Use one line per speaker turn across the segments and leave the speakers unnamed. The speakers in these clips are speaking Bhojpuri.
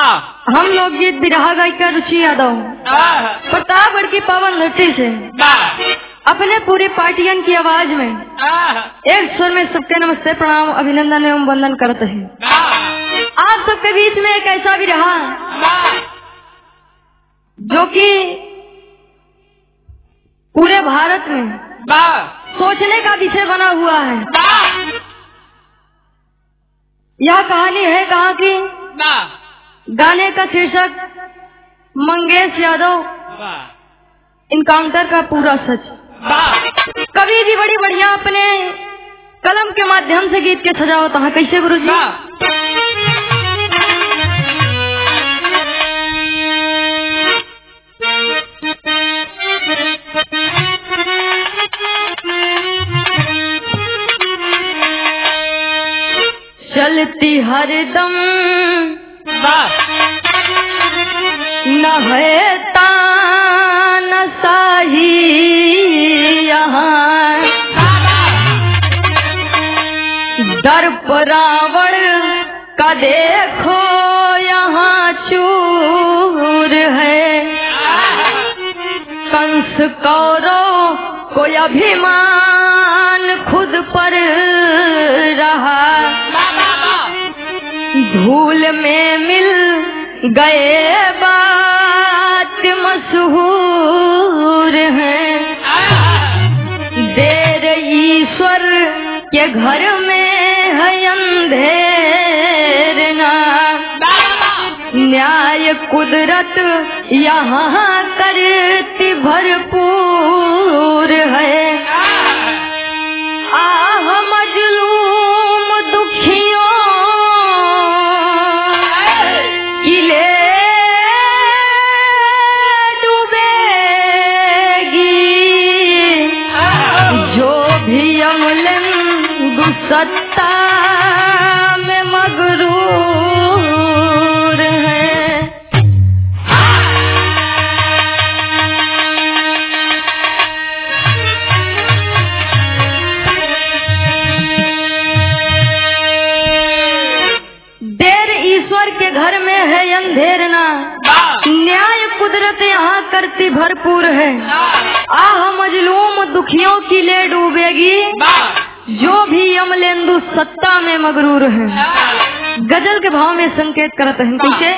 हम लोग गीत बिरहा गायिका रुचि यादव प्रतापगढ़ की पावन धरती से अपने पूरी पार्टियन की आवाज में एक स्वर में सबके नमस्ते प्रणाम अभिनंदन एवं वंदन करते हैं। आप सबके बीच में एक ऐसा बिरहा जो कि पूरे भारत में सोचने का विषय बना हुआ है। यह कहानी है कहाँ की? गाने का शीर्षक मंगेश यादव इनकाउंटर का पूरा सच। कवि जी बड़ी बढ़िया अपने कलम के माध्यम से गीत के सजावट है। कैसे गुरु जी? चलती हरदम न है तान साही यहाँ दर्प रावण का देखो यहाँ चूर है। कंस कौरव को अभिमान खुद पर रहा, धूल में मिल गए बात मशहूर है। देर ईश्वर के घर में है अंधेर ना, न्याय कुदरत यहाँ करती भरपूर है। आह मजलूम दुखियों सत्ता में मगरूर है। देर ईश्वर के घर में है अंधेर ना, न्याय कुदरत यहाँ करती भरपूर है। आह मजलूम दुखियों की ले डूबेगी, जो भी अमलेंदु सत्ता में मगरूर है। गजल के भाव में संकेत करते हैं। कैसे?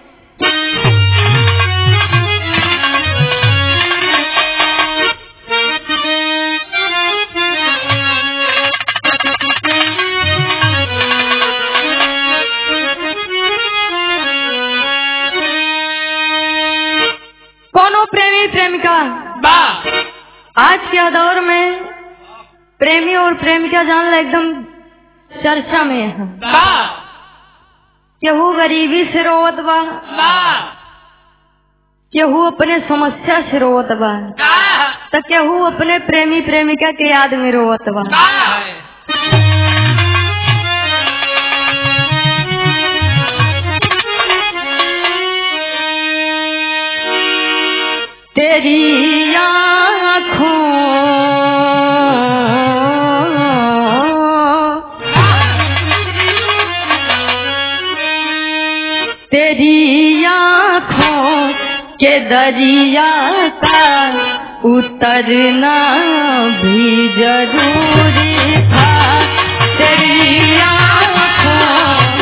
कोनो प्रेमी प्रेमिका आज के दौर में प्रेमी और प्रेमिका जानना एकदम चर्चा में है। केहू गरीबी से रोवत बा, केहू अपने समस्या से रोवत बा, तो केहू अपने प्रेमी प्रेमिका के याद में रोवत बा। तेरी आँखों तेरी आँखों के दरिया का उतरना भी जरूरी था। तेरी आँखों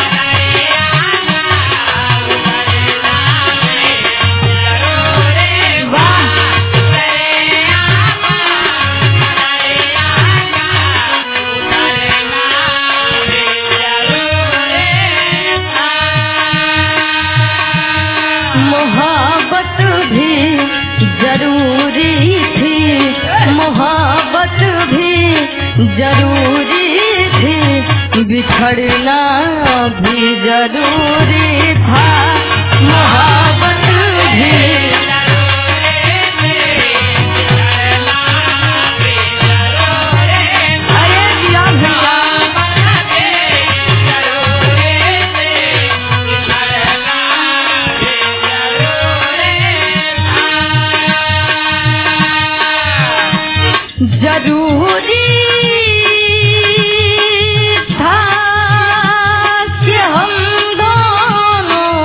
मोहब्बत भी जरूरी थी, मोहब्बत भी जरूरी थी, बिछड़ना भी जरूरी था। मोहब्बत भी जरूरी था कि हम दोनों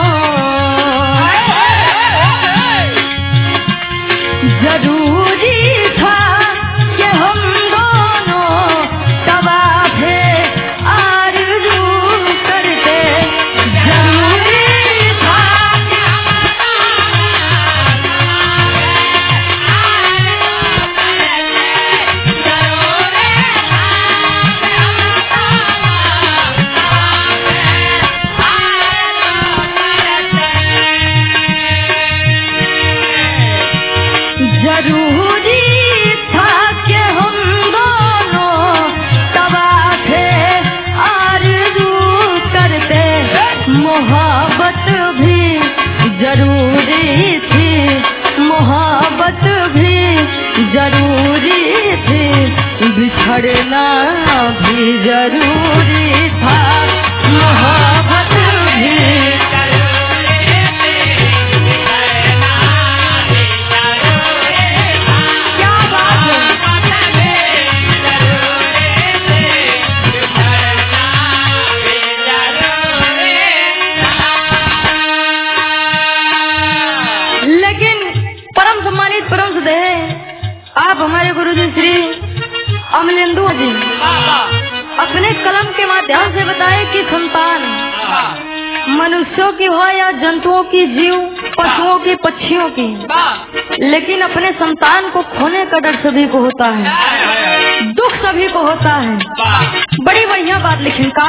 श्री अमलेंदु जी अपने कलम के माध्यम से बताए कि संतान मनुष्यों की हो या जंतुओं की, जीव पशुओं की, पक्षियों की, लेकिन अपने संतान को खोने का डर सभी को होता है, दुख सभी को होता है। बड़ी बढ़िया बात लिखी का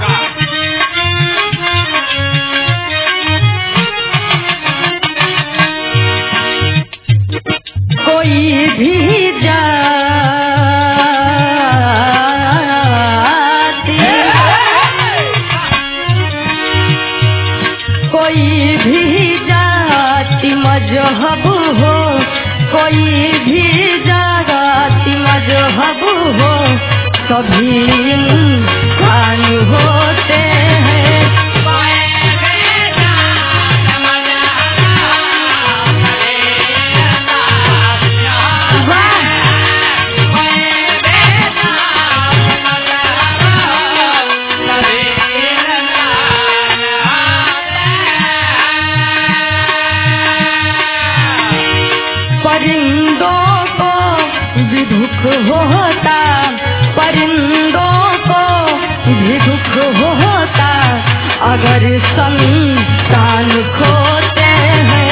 कोई भी जाति मजहब हो, कोई भी जाति मजहब हो, सभी इंसान होते हैं। परिंदों को भी दुख होता, परिंदों को भी दुख होता, अगर संतान खोते हैं।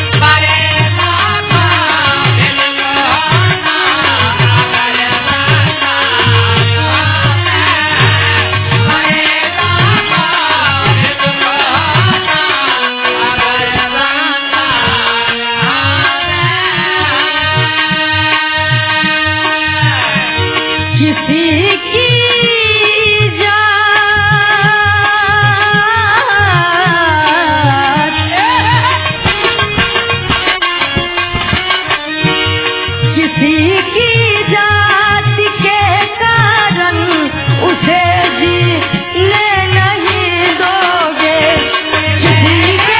किसी की जाति के कारण उसे जीने नहीं दोगे, किसी के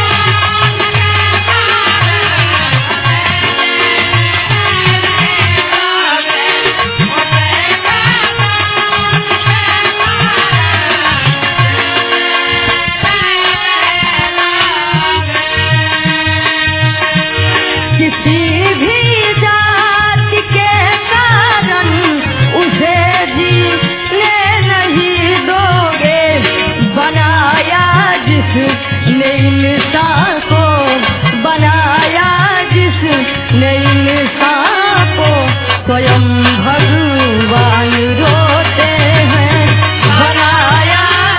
इंसान को बनाया, जिसने इंसान को स्वयं भगवान रोते हैं बनाया।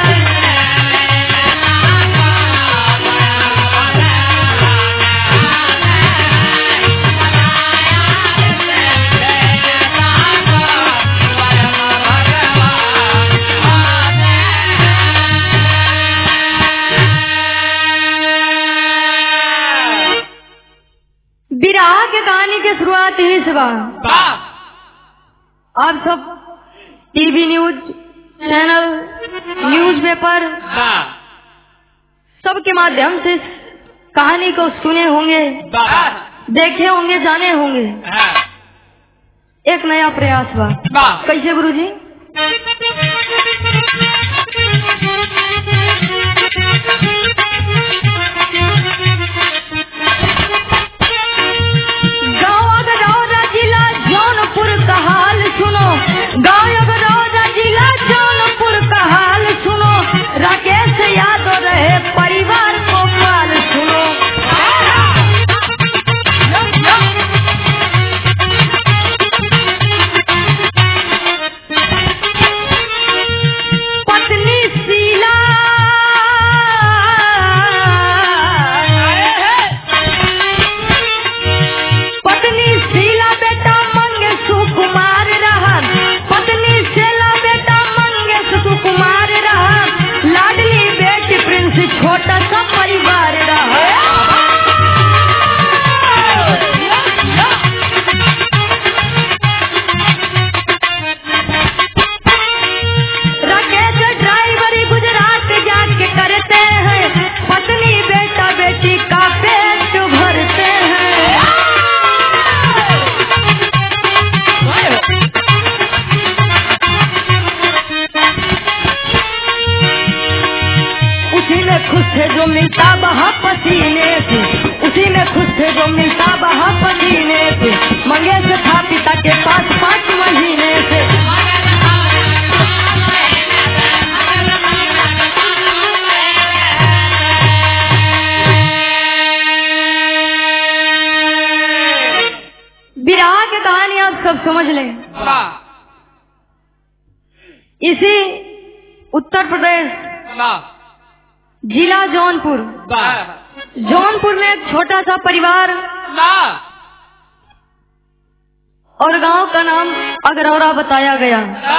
विराह के कहानी की शुरुआत ही से आप सब टीवी न्यूज चैनल, न्यूज़पेपर सबके माध्यम से कहानी को सुने होंगे, देखे होंगे, जाने होंगे। एक नया प्रयास बा कैसे गुरुजी? राकेश यादव रहे परिवार को पाल सुनो। पत्नी शीला है। इसी उत्तर प्रदेश जिला जौनपुर में एक छोटा सा परिवार और गांव का नाम अगरौरा बताया गया।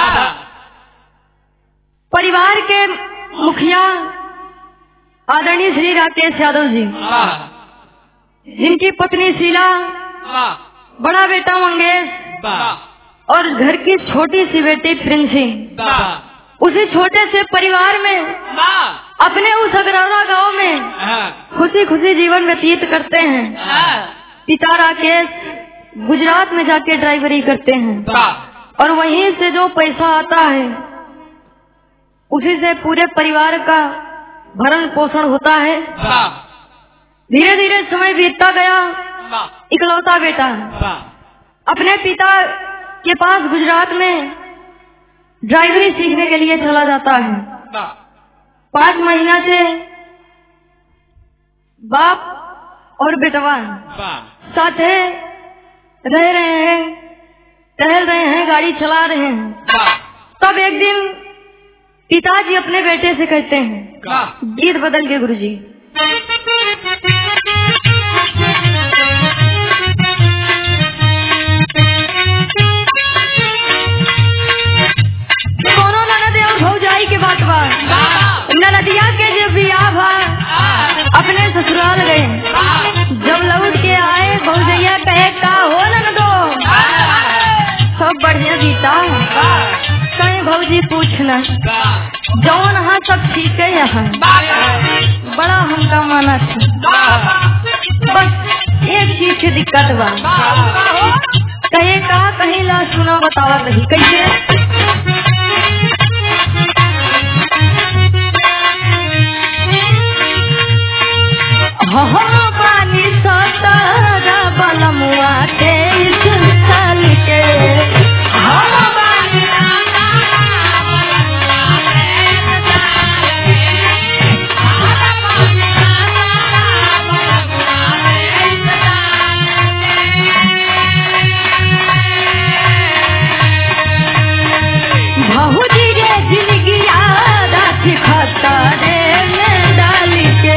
परिवार के मुखिया आदरणीय श्री राकेश यादव जी, जिनकी पत्नी शीला, बड़ा बेटा मंगेश और घर की छोटी सी बेटी प्रिंसी, उसी छोटे से परिवार में अपने उस अगरौरा गांव में खुशी खुशी जीवन व्यतीत करते हैं। पिता राकेश गुजरात में जाके ड्राइवरी करते हैं और वहीं से जो पैसा आता है उसी से पूरे परिवार का भरण पोषण होता है। धीरे धीरे समय बीतता गया। इकलौता बेटा अपने पिता के पास गुजरात में ड्राइवरी सीखने के लिए चला जाता है। 5 महीना से बाप और बेटवा साथ रह रहे हैं, टहल रहे हैं, गाड़ी चला रहे हैं। तब एक दिन पिताजी अपने बेटे से कहते हैं, गीत बदल के गुरुजी। दोनों ननद और भौजाई के बात बा। ननदिया के जब बियाह भा अपने ससुराल गए। जब लौट के आए भौजैया कहे का हो ननदो, सब बढ़िया बीता। कहीं भौजी पूछना जौन हाँ सब ठीक है। यहाँ बड़ा हमका माना था, बस एक चीज की दिक्कत बा। कहे का कहीं ला सुना बतावा कहीं कैसे। हो पानी सतारा बलमुआ 23 साल के। बहुजी रे जिंदगी याद खाता रे में डाल के।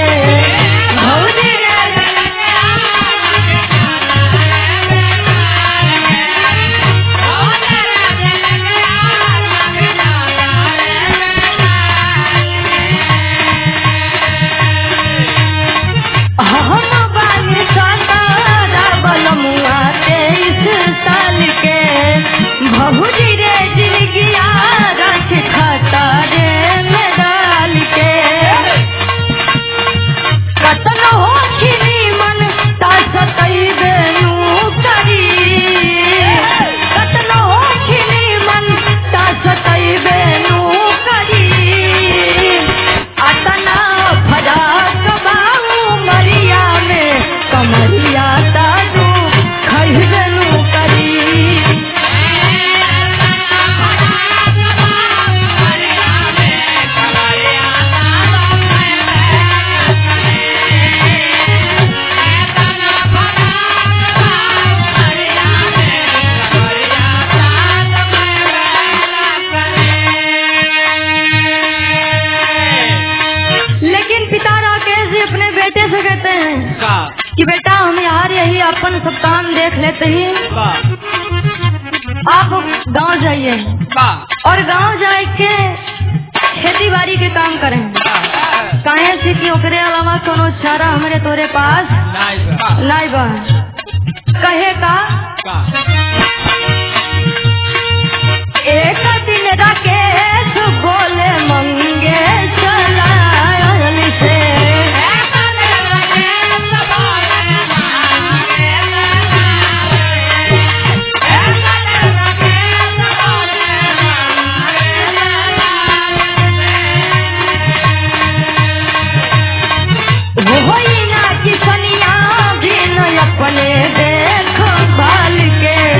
कि बेटा हम यार यही अपन सप्ताह देख लेते ही आप गांव जाइए और गांव जाए के खेती बाड़ी के काम करें। काहे से कि ओकरे अलावा कोनो चारा हमारे तोरे पास नहीं बा। कहे का एक दिन राकेश बोले मंगे चला से। अपने देख भाल के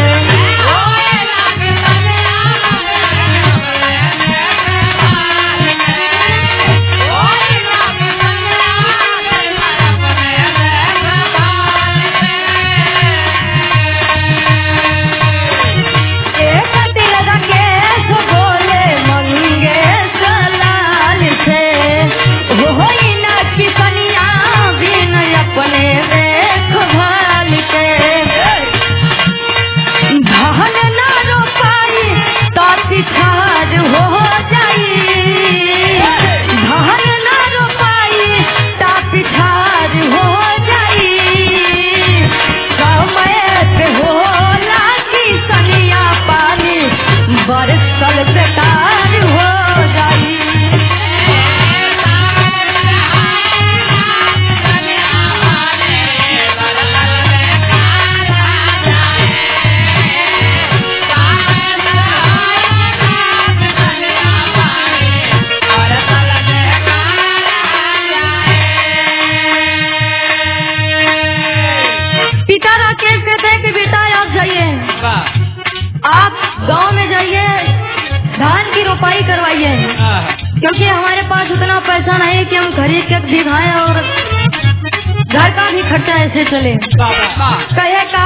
क्योंकि हमारे पास उतना पैसा नहीं कि हम खरीद के भी खाएं और घर का भी खर्चा ऐसे चले। कहे का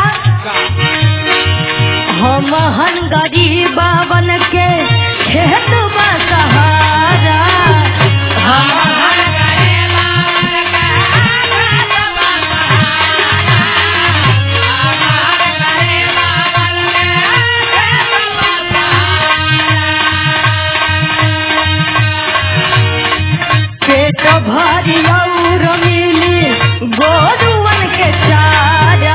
हम हन गरीबा बन के खेत बसहारा, पेट भारी और मिली गोरुवन के चारा,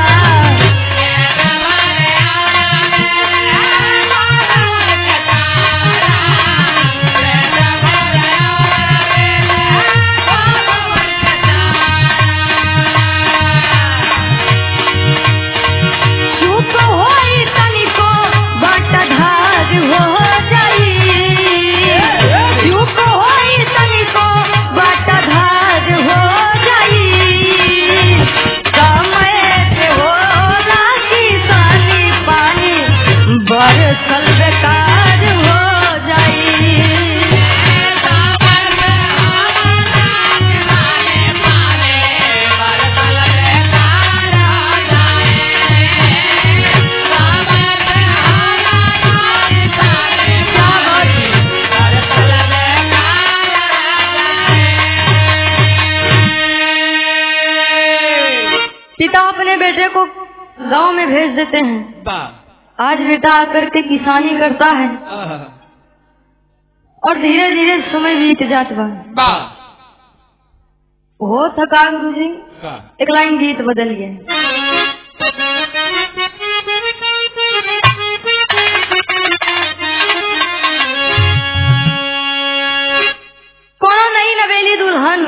पिता अपने बेटे को गांव में भेज देते हैं। आज बेटा आकर के किसानी करता है और धीरे धीरे समय बीत जाता बा। हो थका गुरुजी, एक लाइन गीत बदल गया। कोनो नई नवेली दुल्हन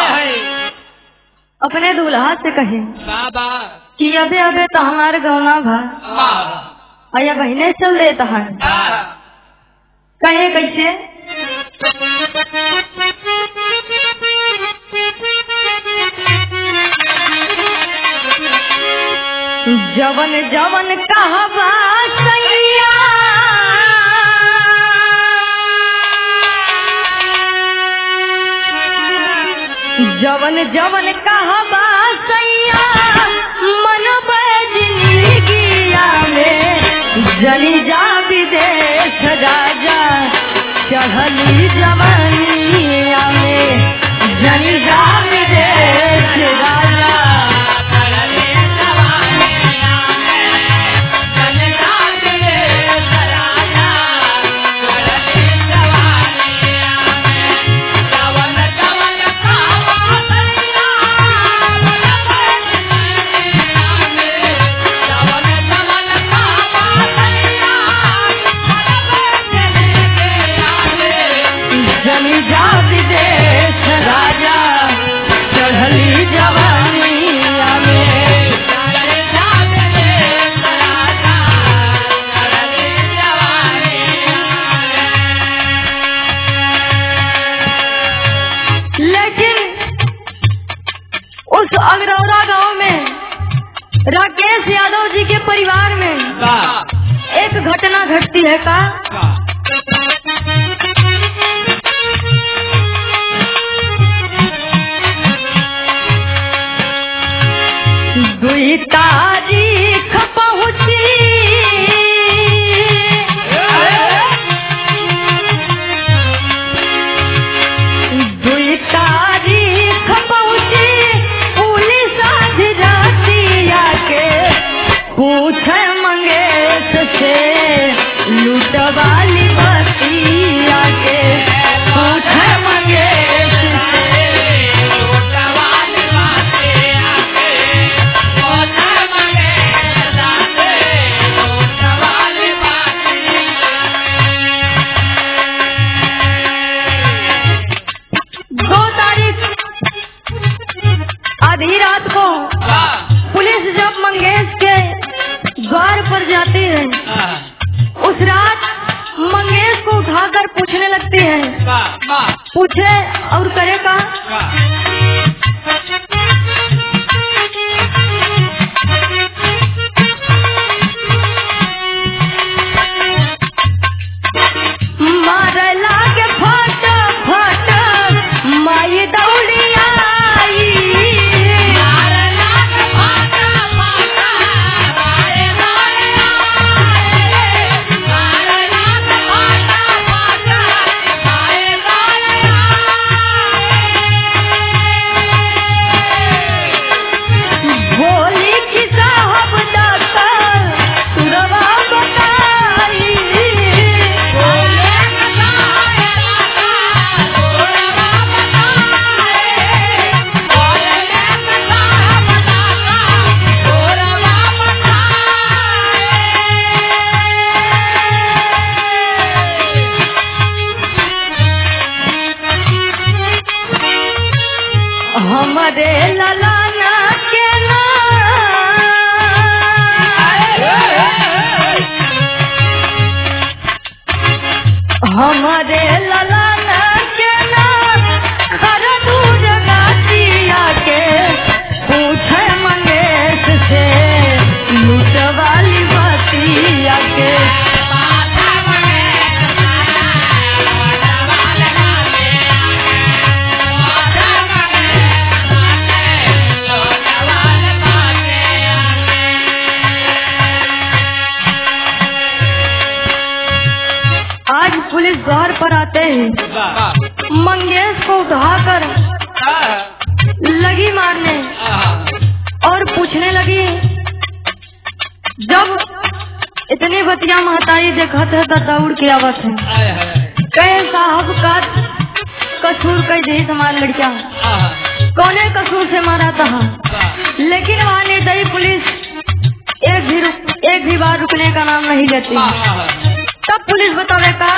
अपने दूल्हा से कहे कि अबे अबे तो हमारे गौना भा या बहने चल देता है। कहे कैसे जवन जवन कहबा सैया, जवन जवन कहबा सैया मन बजनिगिया में, जनी जा विदेश राजा चढ़ली जवानिया में, जनी जा विदेश राजा अगरौरा गांव में राकेश यादव जी के परिवार में एक घटना घटती है का। दुई तारीख पहुंची पूछे मंगेश से लूटवाली बतिया के, पूछे मंगेश से लूटवाली बतिया के, पूछे मंगेश से लूटवाली बतिया के। 2 तारीख आधी रात को पुलिस जब मंगेश के द्वार पर जाती है, उस रात मंगेश को उठाकर पूछने लगती है। पूछे और करे का मारे लागे फट फट पर आते ही मंगेश को उठाकर लगी मारने और पूछने लगी। जब इतनी बतिया महतारी देखा थे तो दौड़ के आवत है, कहे साहब का कसूर कई दही समान लड़किया कौने कसूर से मारा था। लेकिन वहाँ निर्दयी पुलिस एक भी बार रुकने का नाम नहीं लेती। तब पुलिस बतावे का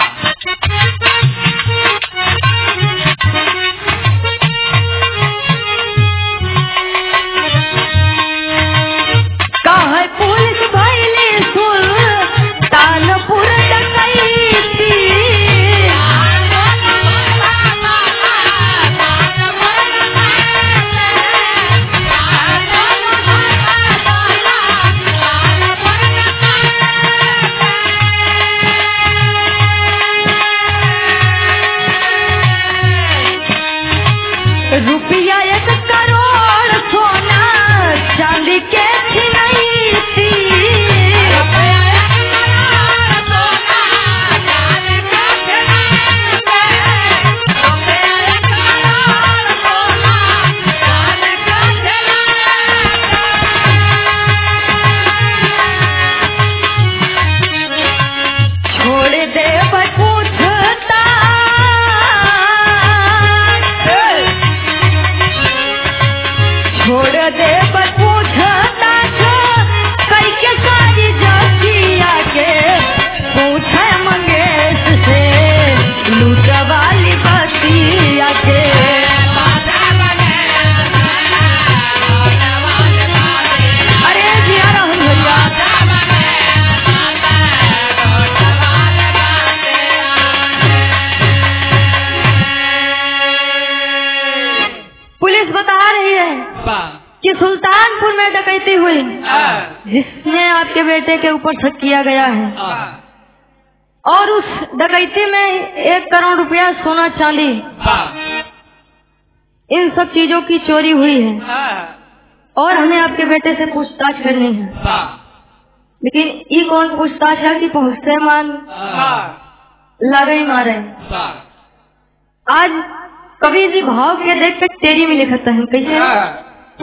है पुलिस भइली सुल्तानपुर डकैती। रुपया 1 करोड़ सोना चांदी के कि सुल्तानपुर में डकैती हुई जिसमें आपके बेटे के ऊपर शक किया गया है और उस डकैती में 1 करोड़ रुपया सोना चांदी इन सब चीजों की चोरी हुई है और हमें आपके बेटे से पूछताछ करनी है। लेकिन ये कौन पूछताछ है कि पहुँचते मान लगे मारे। आज कभी भी भाव के देख के तेरी में लिखता है कैसे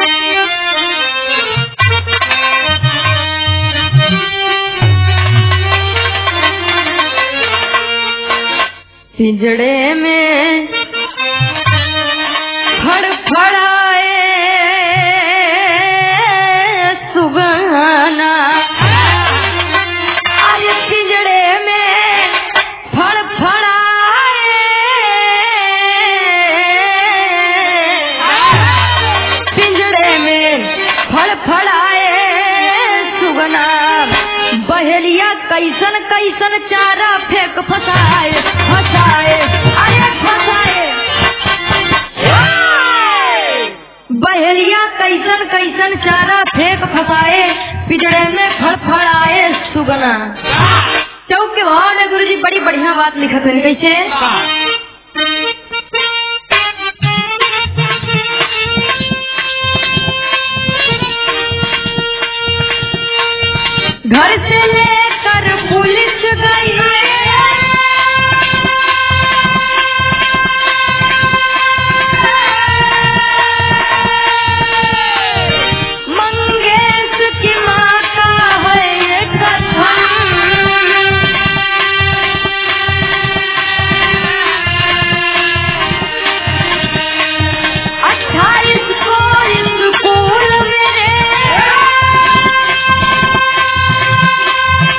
पिंजड़े में फड़फड़ाए सुगना। अरे पिंजड़े में फड़फड़ाए पिंजड़े में फड़फड़ाए सुगना। बहेलिया कैसन कैसन चारा फेंक फसाए अरे फसाए। बहेलिया कैसन कैसन चारा फेंक फसाए पिंजड़े में फड़फड़ाए सुगना। चौक के भाव ने गुरुजी बड़ी बढ़िया बात लिखत है कैसे घर से लेकर पुलिस गई मंगेश की माँ का है ये कथन। 28 को स्कूल मेरे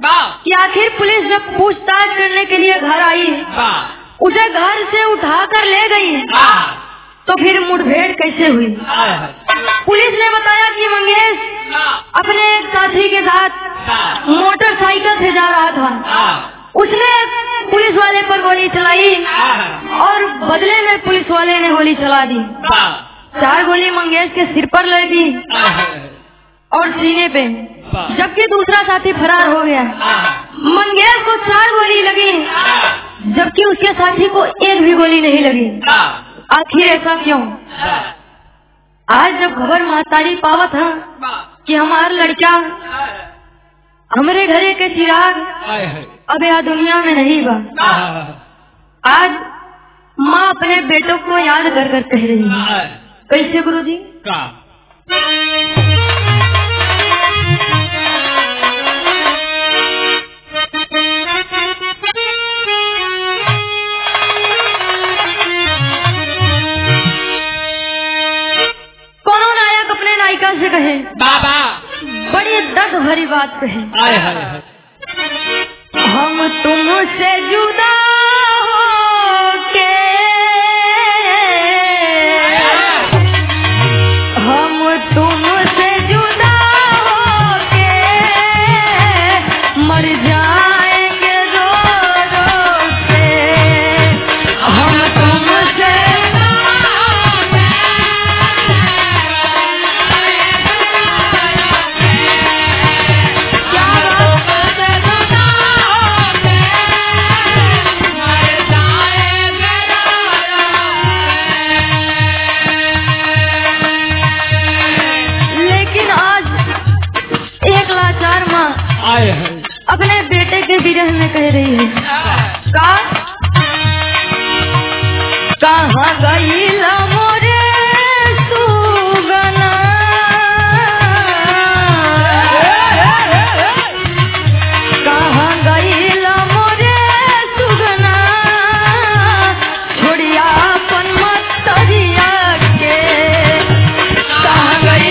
कि आखिर पुलिस जब पूछताछ करने के लिए घर आई, उसे घर से उठाकर ले गई, तो फिर मुठभेड़ कैसे हुई? पुलिस ने बताया कि मंगेश अपने एक साथी के साथ मोटरसाइकिल से जा रहा था। उसने पुलिस वाले पर गोली चलाई और बदले में पुलिस वाले ने गोली चला दी। 4 गोली मंगेश के सिर पर लगी और सीने पे, जबकि दूसरा साथी फरार हो गया। मंगेश को 4 गोली लगी, जबकि उसके साथी को एक भी गोली नहीं लगी। आखिर ऐसा क्यों? आज जब खबर महतारी पावत है कि हमार लड़का हमारे घरे के चिराग अब यह दुनिया में नहीं बा, आज माँ अपने बेटों को याद कर कर कह रही है। कैसे गुरुजी? कोनो नायक अपने नायिका से कहे, बाबा बड़ी दर्द भरी बात कहे, हम तुमसे जुदा होके, हम तुमसे जुदा होके मर जाएंगे रो रो के, हम तुमसे अपने बेटे के विरह में कह रही है, कहाँ गई मोरे सुगना, कहाँ गई मोरे सुगना, छोड़िया अपन मतरिया के, कहाँ गई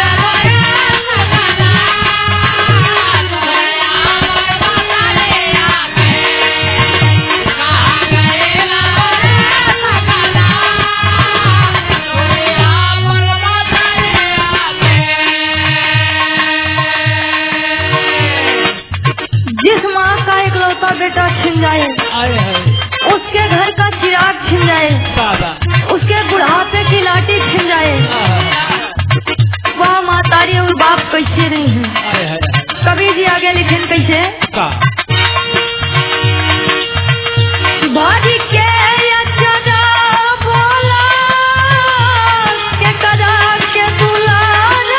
बेटा छिन जाए, उसके घर का चिराग छिन जाए, उसके बुढ़ापे की लाठी छिन जाए, वह मातारी और बाप कैसे नहीं है? कभी जी आगे लिखें कैसे? भारी के अच्छा बोला के कदा के दुलारा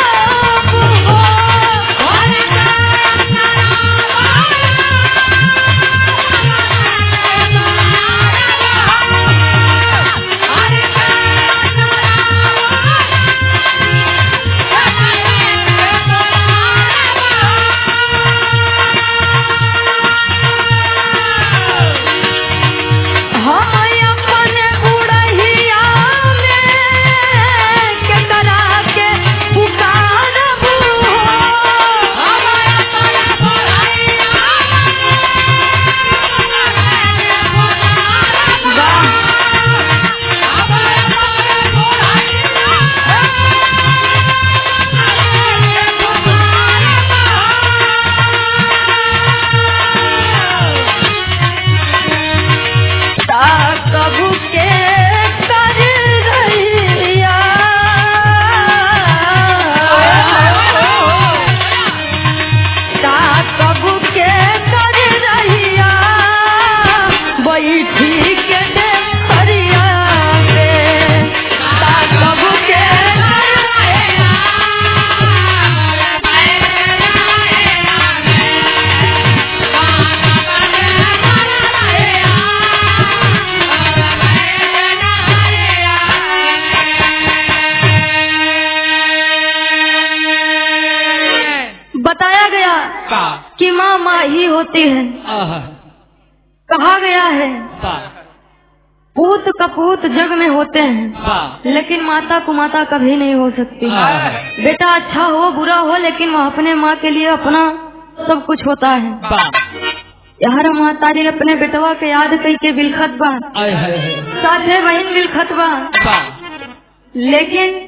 कि माँ माँ ही होती है। कहा गया है पूत कपूत जग में होते हैं, लेकिन माता को माता कभी नहीं हो सकती। बेटा अच्छा हो बुरा हो, लेकिन वह अपने माँ के लिए अपना सब कुछ होता है। यार महतारी अपने बेटवा के याद कई के बिलखत बा, साथे बहन बिलखत बा, लेकिन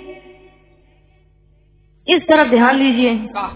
इस तरफ ध्यान दीजिए।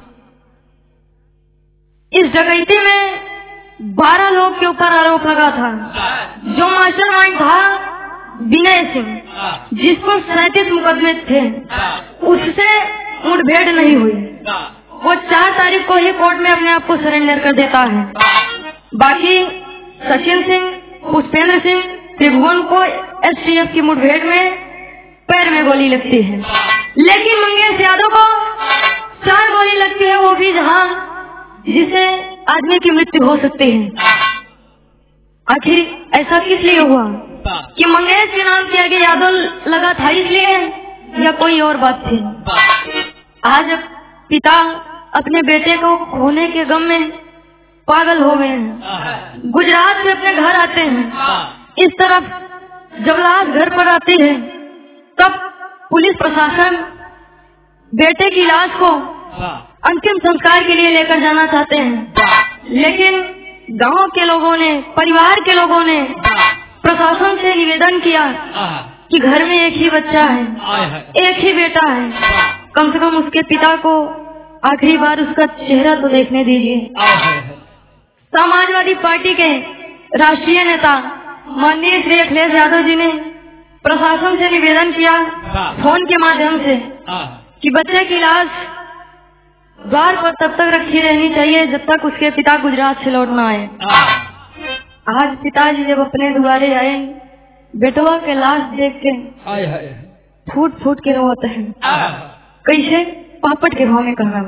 इस डकैती में 12 लोग के ऊपर आरोप लगा था। जो मास्टरमाइंड था विनय सिंह, जिसको 37 मुकदमे थे, उससे मुठभेड़ नहीं हुई। वो 4 तारीख को ही कोर्ट में अपने आप को सरेंडर कर देता है। बाकी सचिन सिंह, पुष्पेंद्र सिंह, त्रिभुवन को एसटीएफ की मुठभेड़ में पैर में गोली लगती है, लेकिन मंगेश यादव को 4 गोली लगती है, वो भी जहां जिससे आदमी की मृत्यु हो सकती है। आखिर ऐसा किस लिए हुआ कि मंगेश के नाम के आगे यादव लगा था, इसलिए या कोई और बात थी? आज पिता अपने बेटे को खोने के गम में पागल हो गए हैं। गुजरात से अपने घर आते हैं। इस तरफ जब लाश घर पर आती है तब पुलिस प्रशासन बेटे की लाश को अंतिम संस्कार के लिए लेकर जाना चाहते हैं, लेकिन गांव के लोगों ने, परिवार के लोगों ने प्रशासन से निवेदन किया कि घर में एक ही बच्चा है, एक ही बेटा है, कम से कम उसके पिता को आखिरी बार उसका चेहरा तो देखने दीजिए। समाजवादी पार्टी के राष्ट्रीय नेता माननीय श्री अखिलेश यादव जी ने प्रशासन से निवेदन किया फोन के माध्यम से कि बच्चे की लाश द्वार पर तब तक रखी रहनी चाहिए जब तक उसके पिता गुजरात से लौट न आए। आज पिताजी जब अपने द्वारे आए, बेटवा के लाश देख के फूट फूट के रोते हैं। कैसे? पापड़ के भाव में कहना।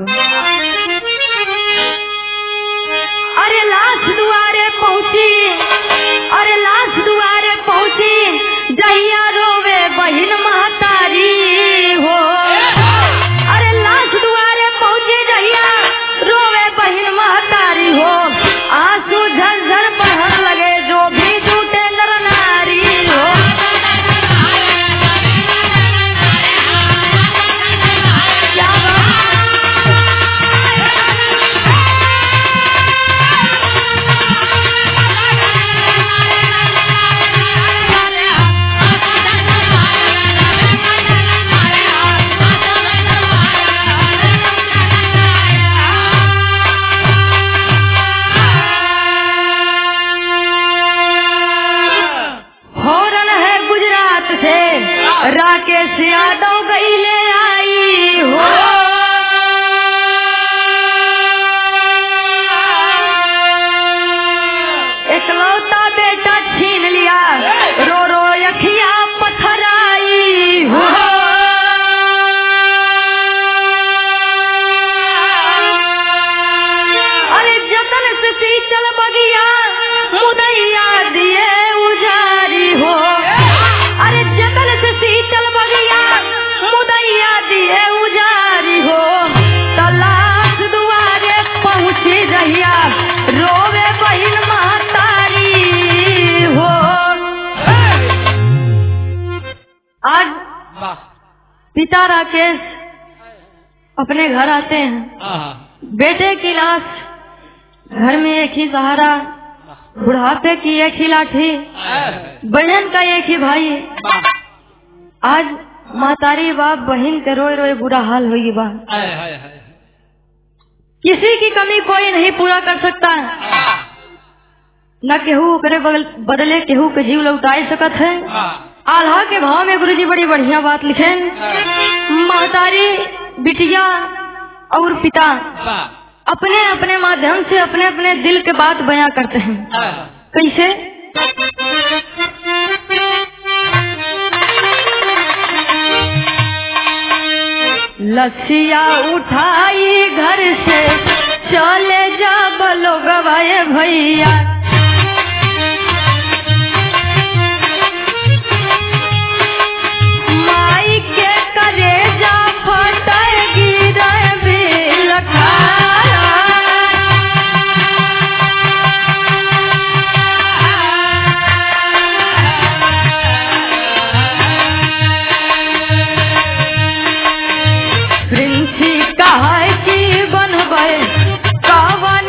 अरे लाश दुआरे पहुंची, अरे लाश दुआरे पहुंची, जहिया रोवे बहिन महतारी हो। अरे लाश दुआरे पहुंची, जहिया रोवे बहिन महतारी हो। आंसू झरझर बहन लगे जो भी टूटे नर नारी हो। राकेश यादव गई ले आई हो। इकलौता बेटा छीन लिया, रो रो अखियां पथराई हो। अरे जतन से शीतल बगिया मुदैया दिए उजारी हो। अरे जतन से शीतल बगिया मुदैया दिए उजारी हो। तलाश दुआरे पहुंची रहिया रोवे बहिन महतारी हो। आज पिता राकेश अपने घर आते हैं। बेटे की लाश, घर में एक ही सहारा, बुढ़ापे की एक ही लाठी, बहन का एक ही भाई। आज मातारी बाप बहन के रोए रोए बुरा हाल होगी बा। किसी की कमी कोई नहीं पूरा कर सकता, न केहू करे बदले केहू के जीव लौटाई सकत है। आल्हा के भाव में गुरुजी बड़ी बढ़िया बात लिखे। मातारी, बिटिया और पिता अपने अपने माध्यम से अपने अपने दिल के बात बयां करते हैं। कैसे? लसिया उठाई घर से चले जा बलो गवाए भैया। माई के कलेजा फटे गिरे बिलखा। कहा कि बनबे कावन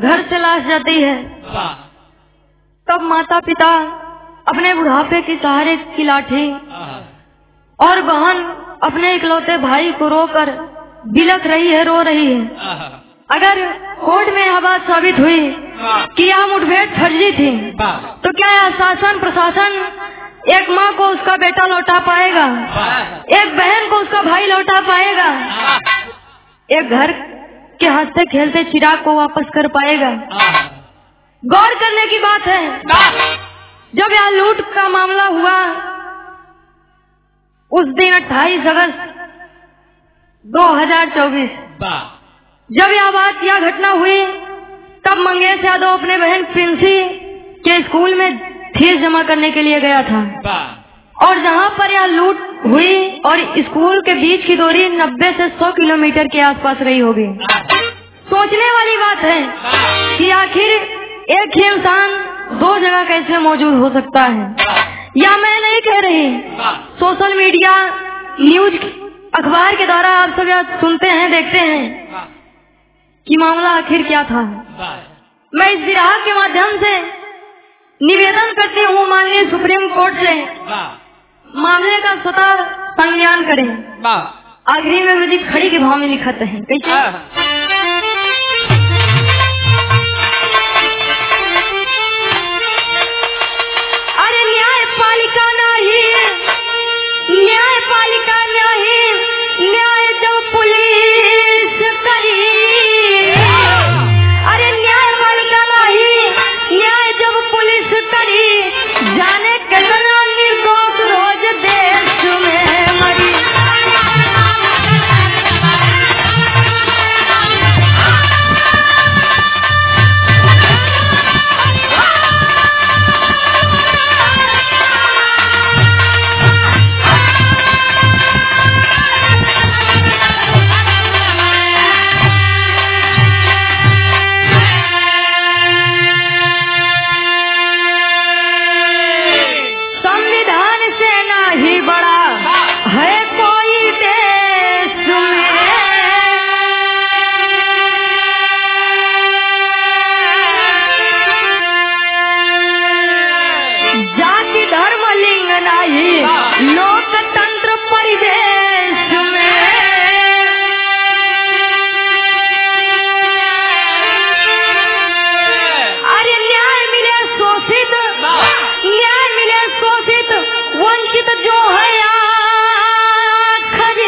घर से लाश जाती है, तब माता पिता अपने बुढ़ापे के सहारे की लाठी और बहन अपने इकलौते भाई को रोकर बिलख रही है, रो रही है। अगर कोर्ट में यह बात साबित हुई कि यह मुठभेड़ फर्जी थी, तो क्या यह शासन प्रशासन एक माँ को उसका बेटा लौटा पाएगा? एक बहन को उसका भाई लौटा पाएगा? एक घर के हंसते खेलते चिराग को वापस कर पाएगा? गौर करने की बात है, जब यह लूट का मामला हुआ उस दिन 28 अगस्त 2024, जब यह घटना हुई, तब मंगेश यादव अपने बहन प्रिंसी के स्कूल में फीस जमा करने के लिए गया था, और जहां पर यह लूट हुई और स्कूल के बीच की दूरी 90 से 100 किलोमीटर के आसपास रही होगी। सोचने वाली बात है कि आखिर एक ही इंसान दो जगह कैसे मौजूद हो सकता है। या मैं नहीं कह रही, सोशल मीडिया, न्यूज, अखबार के द्वारा आप सब यह सुनते हैं, देखते हैं कि मामला आखिर क्या था। मैं इस विराह के माध्यम से निवेदन करती हूँ माननीय सुप्रीम कोर्ट से, मामले का स्वतः संज्ञान करें। आखिरी में मुझे खड़ी के भाव में लिखते हैं, कैसे? न्यायपालिका नहीं, न्याय जो पुलिस करी। अरे न्यायपालिका नहीं, न्याय जब पुलिस करी, जाने कितना निर्दोष रोज देश में मरी। लोकतंत्र परिवेश में अरे न्याय मिले शोषित, न्याय मिले शोषित वंचित जो है आखिरी।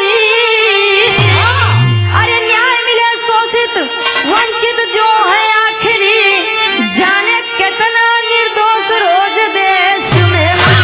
अरे न्याय मिले शोषित वंचित जो है आखिरी, जाने कितना निर्दोष रोज देश में।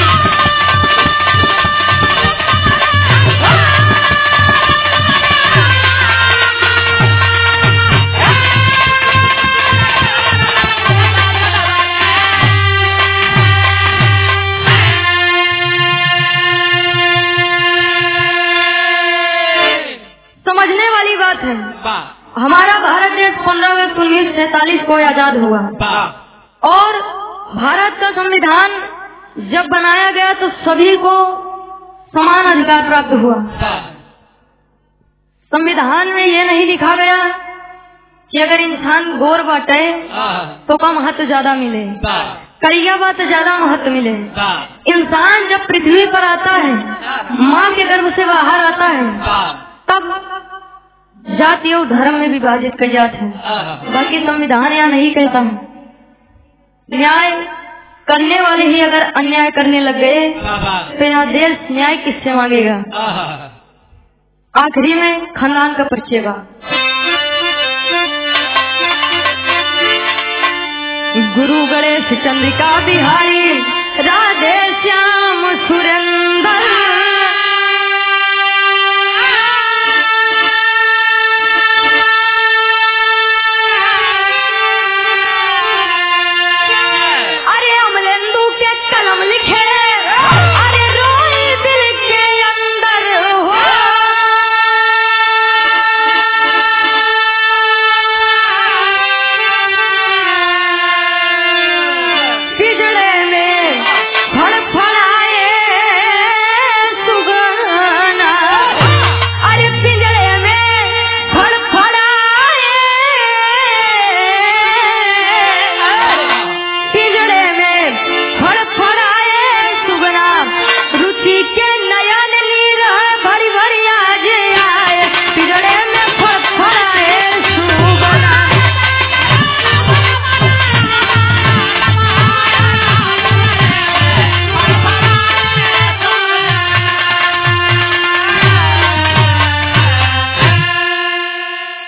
समझने वाली बात है, हमारा भारत देश 15 अगस्त 1947 को आजाद हुआ, और भारत का संविधान जब बनाया गया तो सभी को समान अधिकार प्राप्त हुआ। संविधान में ये नहीं लिखा गया कि अगर इंसान गोर बाटे तो कम महत्व ज्यादा मिले, करिया बात ज्यादा महत्व मिले। इंसान जब पृथ्वी पर आता है, माँ के गर्भ से बाहर आता है, तब जाति और धर्म में विभाजित कर जाते हैं। बाकी संविधान यहाँ नहीं कहता है। न्याय करने वाले ही अगर अन्याय करने लग गए तो यहाँ देश न्याय किससे मांगेगा? आखिरी में खानदान का परिचय बा। गुरु गणेश चंद्रिका बिहारी राधे श्याम सुरेंद्र।